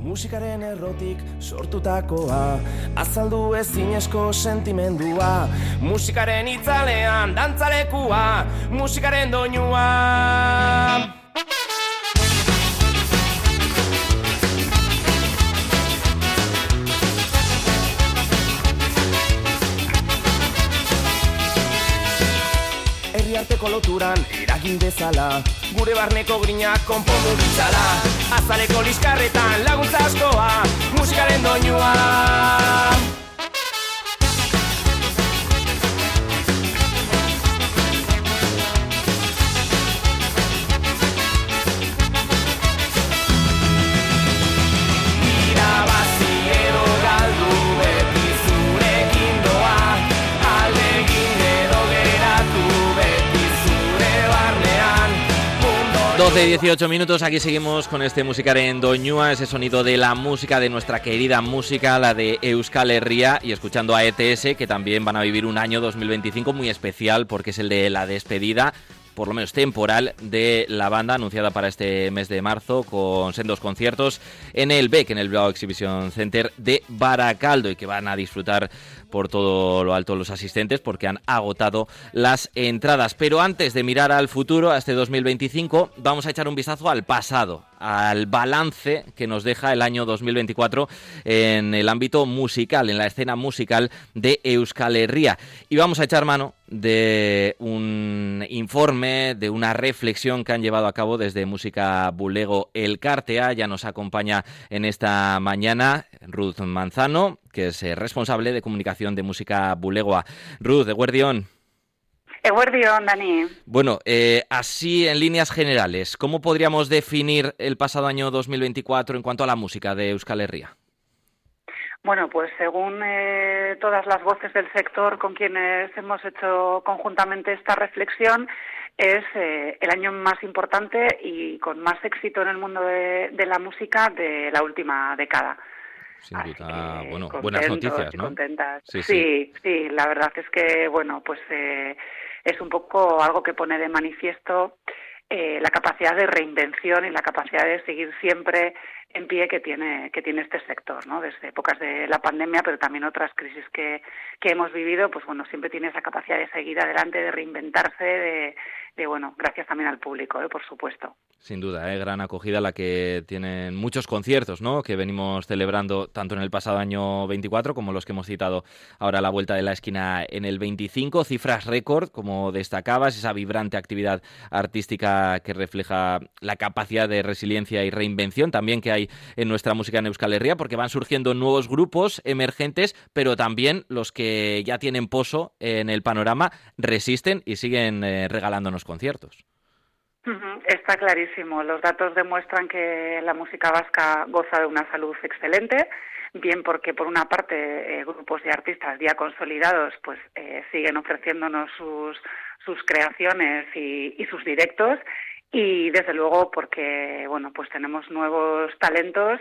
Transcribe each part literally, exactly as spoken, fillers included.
musikaren errotik sortutakoa, azaldu ezinezko sentimendua, musikaren itzalean dantzalekua, musikaren doinua. Herriarteko loturan eragin dezala, gure barneko grinak konpondu ditzala, azaleko liskarretan laguntza askoa, musikaren doinua. doce y dieciocho minutos, aquí seguimos con este Musikaren Doinua, ese sonido de la música, de nuestra querida música, la de Euskal Herria, y escuchando a E T S, que también van a vivir un año dos mil veinticinco muy especial, porque es el de la despedida, por lo menos temporal, de la banda, anunciada para este mes de marzo, con sendos conciertos en el B E C, en el Bilbao Exhibition Center de Barakaldo, y que van a disfrutar por todo lo alto los asistentes, porque han agotado las entradas. Pero antes de mirar al futuro, a este dos mil veinticinco, vamos a echar un vistazo al pasado, al balance que nos deja el año dos mil veinticuatro en el ámbito musical, en la escena musical de Euskal Herria. Y vamos a echar mano de un informe, de una reflexión que han llevado a cabo desde Música Bulego Elkartea. Ya nos acompaña en esta mañana Ruth Manzano, que es responsable de comunicación de Música Bulegoa. Ruth, eguerdión. Eguerdión, Dani. Bueno, eh, así en líneas generales, ¿cómo podríamos definir el pasado año dos mil veinticuatro en cuanto a la música de Euskal Herria? Bueno, pues según eh, todas las voces del sector con quienes hemos hecho conjuntamente esta reflexión, es eh, el año más importante y con más éxito en el mundo de, de la música de la última década. Sin duda, que, bueno, buenas noticias, ¿no? Contentas. Sí, sí, sí, sí, la verdad es que, bueno, pues eh, es un poco algo que pone de manifiesto eh, la capacidad de reinvención y la capacidad de seguir siempre en pie que tiene que tiene este sector, ¿no? Desde épocas de la pandemia, pero también otras crisis que, que hemos vivido, pues bueno, siempre tiene esa capacidad de seguir adelante, de reinventarse, de, de bueno, gracias también al público, ¿eh? Por supuesto. Sin duda, ¿eh? Gran acogida la que tienen muchos conciertos, ¿no?, que venimos celebrando tanto en el pasado año veinticuatro como los que hemos citado ahora a la vuelta de la esquina en el veinticinco. Cifras récord, como destacabas, esa vibrante actividad artística que refleja la capacidad de resiliencia y reinvención también que hay en nuestra música en Euskal Herria, porque van surgiendo nuevos grupos emergentes, pero también los que ya tienen poso en el panorama resisten y siguen eh, regalándonos conciertos. Está clarísimo. Los datos demuestran que la música vasca goza de una salud excelente, bien porque por una parte eh, grupos de artistas ya consolidados pues eh, siguen ofreciéndonos sus sus creaciones y, y sus directos, y desde luego porque bueno pues tenemos nuevos talentos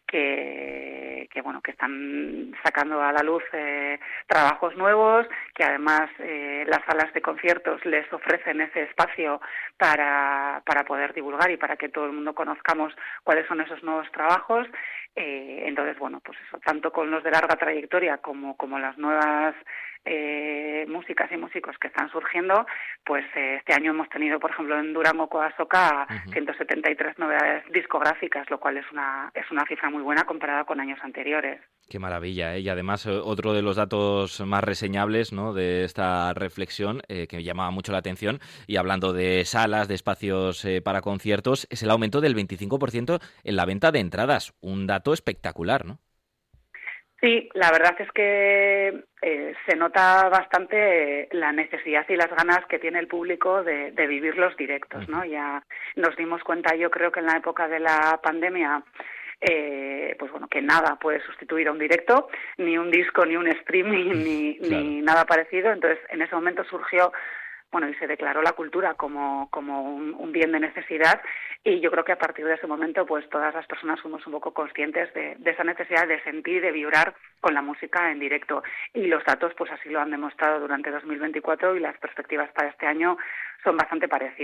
que, que bueno que están sacando a la luz eh, trabajos nuevos, que además eh, las salas de conciertos les ofrecen ese espacio para para poder divulgar y para que todo el mundo conozcamos cuáles son esos nuevos trabajos. Eh, entonces bueno pues eso, tanto con los de larga trayectoria como como las nuevas Eh, músicas y músicos que están surgiendo, pues eh, este año hemos tenido, por ejemplo, en Durango Coasoca uh-huh. ciento setenta y tres novedades discográficas, lo cual es una es una cifra muy buena comparada con años anteriores. Qué maravilla, ¿eh? Y además otro de los datos más reseñables, ¿no?, de esta reflexión eh, que me llamaba mucho la atención, y hablando de salas, de espacios eh, para conciertos, es el aumento del veinticinco por ciento en la venta de entradas, un dato espectacular, ¿no? Sí, la verdad es que eh, se nota bastante la necesidad y las ganas que tiene el público de, de vivir los directos, ¿no? Ya nos dimos cuenta, yo creo que en la época de la pandemia, eh, pues bueno, que nada puede sustituir a un directo, ni un disco, ni un streaming, ni, claro. ni nada parecido. Entonces, en ese momento surgió, bueno, y se declaró la cultura como, como un, un bien de necesidad, y yo creo que a partir de ese momento pues todas las personas fuimos un poco conscientes de, de esa necesidad de sentir, de vibrar con la música en directo, y los datos pues así lo han demostrado durante dos mil veinticuatro, y las perspectivas para este año son bastante parecidas.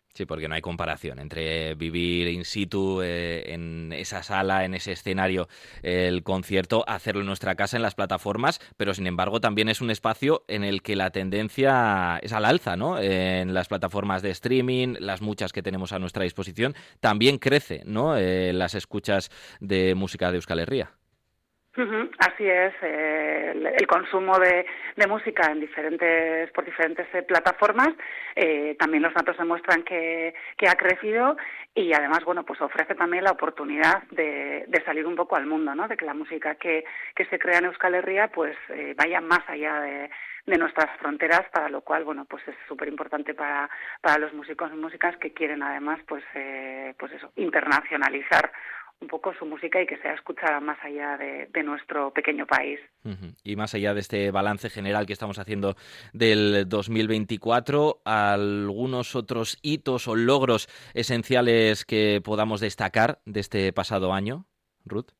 Sí, porque no hay comparación entre vivir in situ, eh, en esa sala, en ese escenario, el concierto, hacerlo en nuestra casa, en las plataformas, pero sin embargo también es un espacio en el que la tendencia es al alza, ¿no? En las plataformas de streaming, las muchas que tenemos a nuestra disposición, también crece, ¿no? Eh, las escuchas de música de Euskal Herria. Uh-huh, así es, eh, el, el consumo de, de música en diferentes por diferentes eh, plataformas, eh, también los datos demuestran que, que ha crecido y además, bueno, pues ofrece también la oportunidad de, de salir un poco al mundo, ¿no? De que la música que, que se crea en Euskal Herria pues eh, vaya más allá de, de nuestras fronteras, para lo cual, bueno, pues es súper importante para, para los músicos y músicas que quieren además, pues, eh, pues eso, internacionalizar un poco su música y que sea escuchada más allá de, de nuestro pequeño país. Uh-huh. Y más allá de este balance general que estamos haciendo del dos mil veinticuatro, ¿algunos otros hitos o logros esenciales que podamos destacar de este pasado año, Ruth?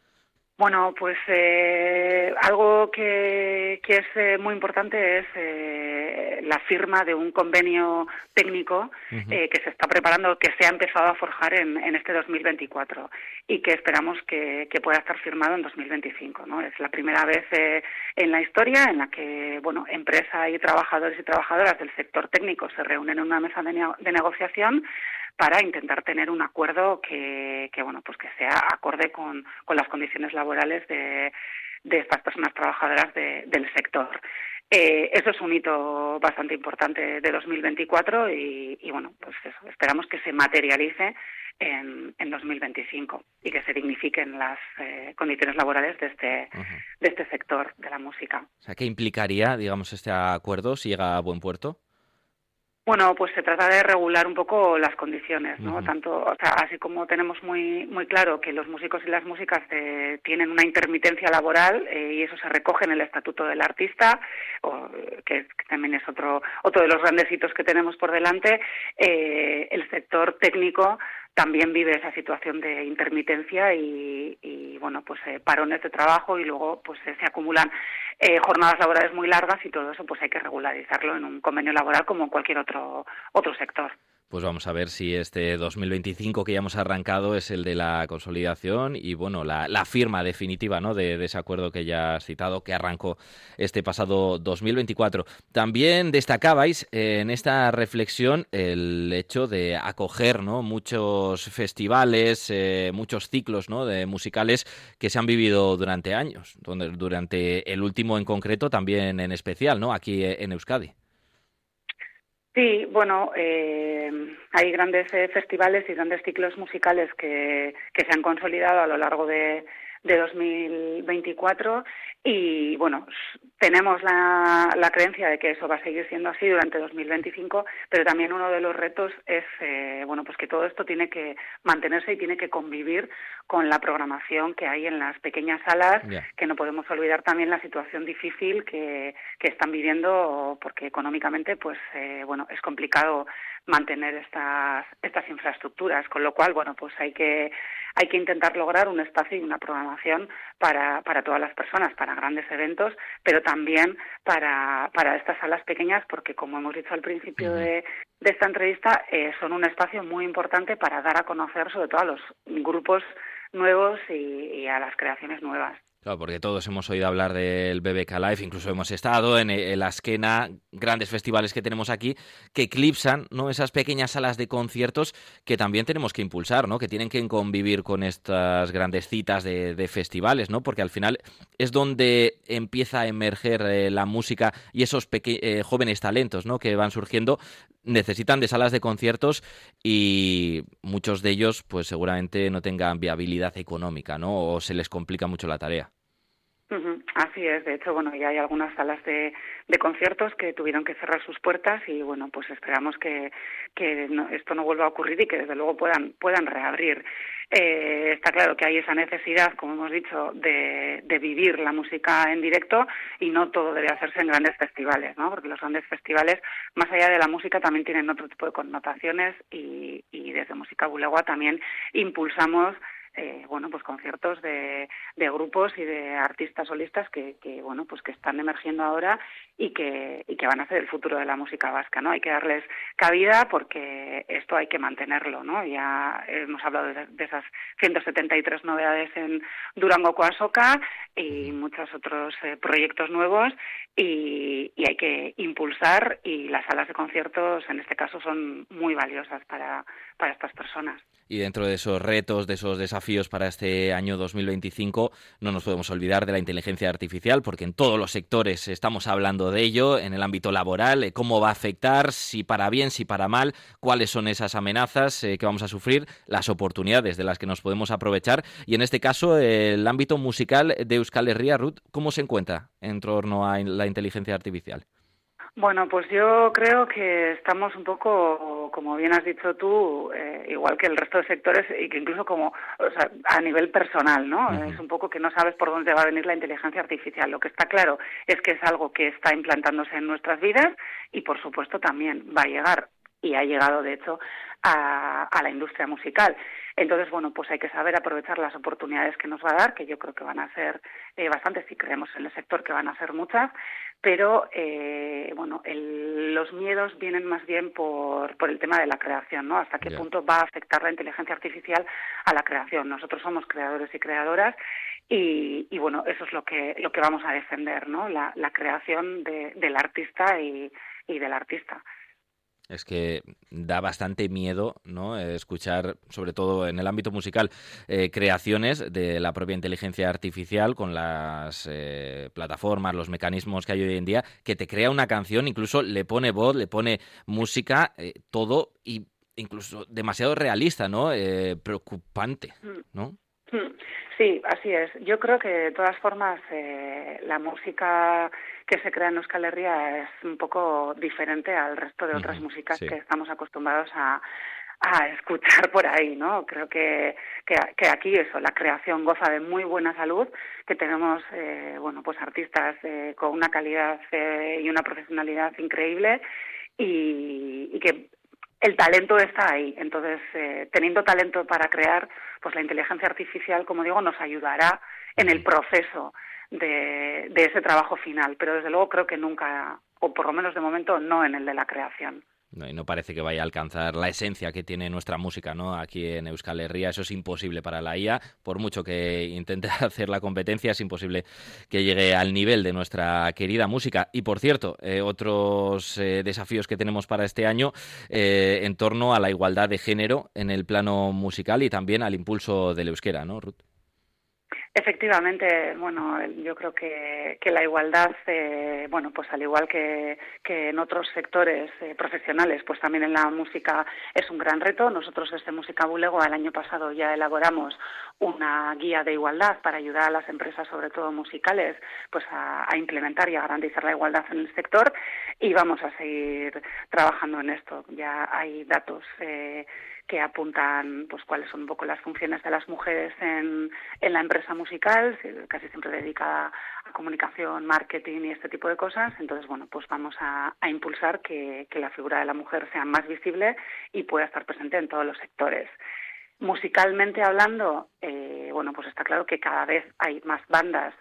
Bueno, pues eh, algo que, que es eh, muy importante es eh, la firma de un convenio técnico uh-huh. eh, que se está preparando, que se ha empezado a forjar en, en este dos mil veinticuatro y que esperamos que, que pueda estar firmado en dos mil veinticinco, ¿no? Es la primera vez eh, en la historia en la que, bueno, empresa y trabajadores y trabajadoras del sector técnico se reúnen en una mesa de, ne- de negociación para intentar tener un acuerdo que, que bueno, pues que sea acorde con, con las condiciones laborales de, de estas personas trabajadoras de, del sector. Eh, eso es un hito bastante importante de dos mil veinticuatro y, y bueno, pues eso, esperamos que se materialice en, en dos mil veinticinco y que se dignifiquen las eh, condiciones laborales de este, uh-huh. de este sector de la música. O sea, ¿qué implicaría, digamos, este acuerdo si llega a buen puerto? Bueno, pues se trata de regular un poco las condiciones, ¿no? Uh-huh. Tanto, o sea, así como tenemos muy muy claro que los músicos y las músicas eh, tienen una intermitencia laboral eh, y eso se recoge en el estatuto del artista, o, que, que también es otro otro de los grandes hitos que tenemos por delante. Eh, el sector técnico también vive esa situación de intermitencia y, y bueno, pues eh, parones de trabajo y luego pues eh, se acumulan eh, jornadas laborales muy largas y todo eso pues hay que regularizarlo en un convenio laboral como en cualquier otro otro sector. Pues vamos a ver si este dos mil veinticinco que ya hemos arrancado es el de la consolidación y, bueno, la, la firma definitiva, ¿no?, de, de ese acuerdo que ya has citado, que arrancó este pasado dos mil veinticuatro. También destacabais eh, en esta reflexión el hecho de acoger, ¿no?, muchos festivales, eh, muchos ciclos, ¿no?, de musicales que se han vivido durante años, donde, durante el último en concreto también en especial, ¿no?, aquí en Euskadi. Sí, bueno, eh, hay grandes eh, festivales y grandes ciclos musicales que, que se han consolidado a lo largo de, de dos mil veinticuatro y, bueno, tenemos la, la creencia de que eso va a seguir siendo así durante dos mil veinticinco, pero también uno de los retos es, eh, bueno, pues que todo esto tiene que mantenerse y tiene que convivir con la programación que hay en las pequeñas salas, yeah. que no podemos olvidar también la situación difícil que, que están viviendo porque económicamente, pues, eh, bueno, es complicado mantener estas estas infraestructuras, con lo cual, bueno, pues hay que hay que intentar lograr un espacio y una programación para para todas las personas, para grandes eventos, pero también para para estas salas pequeñas, porque como hemos dicho al principio uh-huh. de, de esta entrevista, eh, son un espacio muy importante para dar a conocer sobre todo a los grupos nuevos y, y a las creaciones nuevas. Claro, porque todos hemos oído hablar del B B K Live, incluso hemos estado en, en la Azkena, grandes festivales que tenemos aquí, que eclipsan, ¿no?, esas pequeñas salas de conciertos que también tenemos que impulsar, ¿no?, que tienen que convivir con estas grandes citas de, de festivales, ¿no?, porque al final es donde empieza a emerger eh, la música y esos peque- eh, jóvenes talentos, ¿no?, que van surgiendo, necesitan de salas de conciertos y muchos de ellos pues seguramente no tengan viabilidad económica, ¿no?, o se les complica mucho la tarea. Uh-huh. Así es, de hecho, bueno, ya hay algunas salas de, de conciertos que tuvieron que cerrar sus puertas y, bueno, pues esperamos que, que no, esto no vuelva a ocurrir y que, desde luego, puedan puedan reabrir. Eh, está claro que hay esa necesidad, como hemos dicho, de, de vivir la música en directo y no todo debe hacerse en grandes festivales, ¿no?, porque los grandes festivales, más allá de la música, también tienen otro tipo de connotaciones y, y desde Música Bulegua también impulsamos eh, bueno, pues conciertos de, de grupos y de artistas solistas que, que, bueno, pues que están emergiendo ahora y que, y que van a ser el futuro de la música vasca, ¿no? Hay que darles cabida porque esto hay que mantenerlo, ¿no? Ya hemos hablado de, de esas ciento setenta y tres novedades en Durango Coasoca y muchos otros eh, proyectos nuevos y, y hay que impulsar, y las salas de conciertos en este caso son muy valiosas para, para estas personas. Y dentro de esos retos, de esos desafíos para este año dos mil veinticinco, no nos podemos olvidar de la inteligencia artificial, porque en todos los sectores estamos hablando de ello, en el ámbito laboral, eh, cómo va a afectar, si para bien, si para mal, cuáles son esas amenazas eh, que vamos a sufrir, las oportunidades de las que nos podemos aprovechar. Y en este caso, eh, el ámbito musical de Euskal Herria, Ruth, ¿cómo se encuentra en torno a la inteligencia artificial? Bueno, pues yo creo que estamos un poco, como bien has dicho tú, eh, igual que el resto de sectores y que incluso como, o sea, a nivel personal, ¿no? Uh-huh. Es un poco que no sabes por dónde va a venir la inteligencia artificial. Lo que está claro es que es algo que está implantándose en nuestras vidas y, por supuesto, también va a llegar, y ha llegado, de hecho, a, a la industria musical. Entonces, bueno, pues hay que saber aprovechar las oportunidades que nos va a dar, que yo creo que van a ser eh, bastantes, si creemos en el sector que van a ser muchas, pero, eh, bueno, el, los miedos vienen más bien por, por el tema de la creación, ¿no? Hasta qué yeah. punto va a afectar la inteligencia artificial a la creación. Nosotros somos creadores y creadoras y, y bueno, eso es lo que lo que vamos a defender, ¿no? La, la creación de, del artista y, y del artista. Es que da bastante miedo, ¿no?, escuchar, sobre todo en el ámbito musical, eh, creaciones de la propia inteligencia artificial con las eh, plataformas, los mecanismos que hay hoy en día, que te crea una canción, incluso le pone voz, le pone música, eh, todo, y incluso demasiado realista, ¿no? Eh, preocupante, ¿no? Sí, así es. Yo creo que de todas formas eh, la música que se crea en Euskal Herria es un poco diferente al resto de otras uh-huh, músicas sí. que estamos acostumbrados a, a escuchar por ahí, ¿no? Creo que, que, que aquí eso, la creación goza de muy buena salud, que tenemos, eh, bueno, pues artistas eh, con una calidad eh, y una profesionalidad increíble y, y que el talento está ahí. Entonces, eh, teniendo talento para crear, pues la inteligencia artificial, como digo, nos ayudará en el proceso de, de ese trabajo final. Pero desde luego creo que nunca, o por lo menos de momento, no en el de la creación. No, y no parece que vaya a alcanzar la esencia que tiene nuestra música, ¿no? Aquí en Euskal Herria eso es imposible para la I A, por mucho que intente hacer la competencia, es imposible que llegue al nivel de nuestra querida música. Y por cierto, eh, otros eh, desafíos que tenemos para este año eh, en torno a la igualdad de género en el plano musical y también al impulso del euskera, ¿no, Ruth? Efectivamente, bueno, yo creo que, que la igualdad, eh, bueno, pues al igual que, que en otros sectores eh, profesionales, pues también en la música es un gran reto. Nosotros desde Música Bulego el año pasado ya elaboramos una guía de igualdad para ayudar a las empresas, sobre todo musicales, pues a, a implementar y a garantizar la igualdad en el sector, y vamos a seguir trabajando en esto. Ya hay datos eh, que apuntan pues cuáles son un poco las funciones de las mujeres en, en la empresa musical, casi siempre dedicada a comunicación, marketing y este tipo de cosas. Entonces, bueno, pues vamos a, a impulsar que, que la figura de la mujer sea más visible y pueda estar presente en todos los sectores. Musicalmente hablando, eh, bueno, pues está claro que cada vez hay más bandas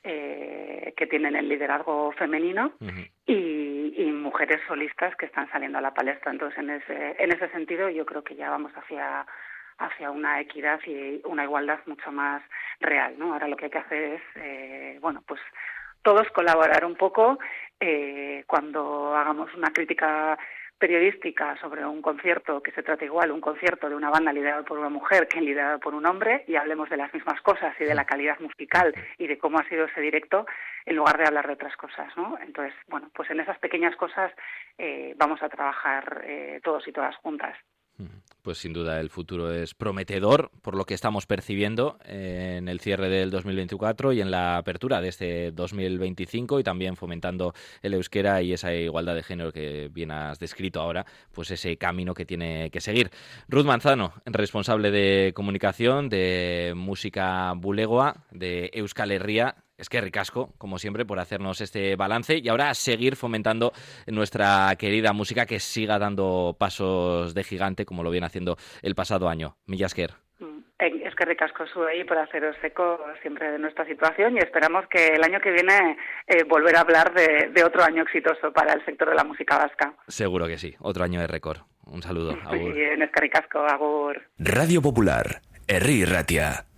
Eh, que tienen el liderazgo femenino uh-huh. y, y mujeres solistas que están saliendo a la palestra. Entonces, en ese en ese sentido, yo creo que ya vamos hacia hacia una equidad y una igualdad mucho más real, ¿no? Ahora lo que hay que hacer es, eh, bueno, pues todos colaborar un poco eh, cuando hagamos una crítica periodística sobre un concierto que se trata igual, un concierto de una banda liderada por una mujer que liderada por un hombre, y hablemos de las mismas cosas y de la calidad musical y de cómo ha sido ese directo, en lugar de hablar de otras cosas, ¿no? Entonces, bueno, pues en esas pequeñas cosas eh, vamos a trabajar eh, todos y todas juntas. Pues sin duda el futuro es prometedor por lo que estamos percibiendo en el cierre del dos mil veinticuatro y en la apertura de este dos mil veinticinco, y también fomentando el euskera y esa igualdad de género que bien has descrito ahora, pues ese camino que tiene que seguir. Ruth Manzano, responsable de comunicación de Música Bulegoa, de Euskal Herria. Es que ricasco, como siempre, por hacernos este balance y ahora seguir fomentando nuestra querida música, que siga dando pasos de gigante como lo viene haciendo el pasado año. Mila esker. Es que ricasco zuei por haceros eco siempre de nuestra situación y esperamos que el año que viene eh, volver a hablar de, de otro año exitoso para el sector de la música vasca. Seguro que sí, otro año de récord. Un saludo, agur. Sí, es que ricasco, agur. Radio Popular, Herri Ratia.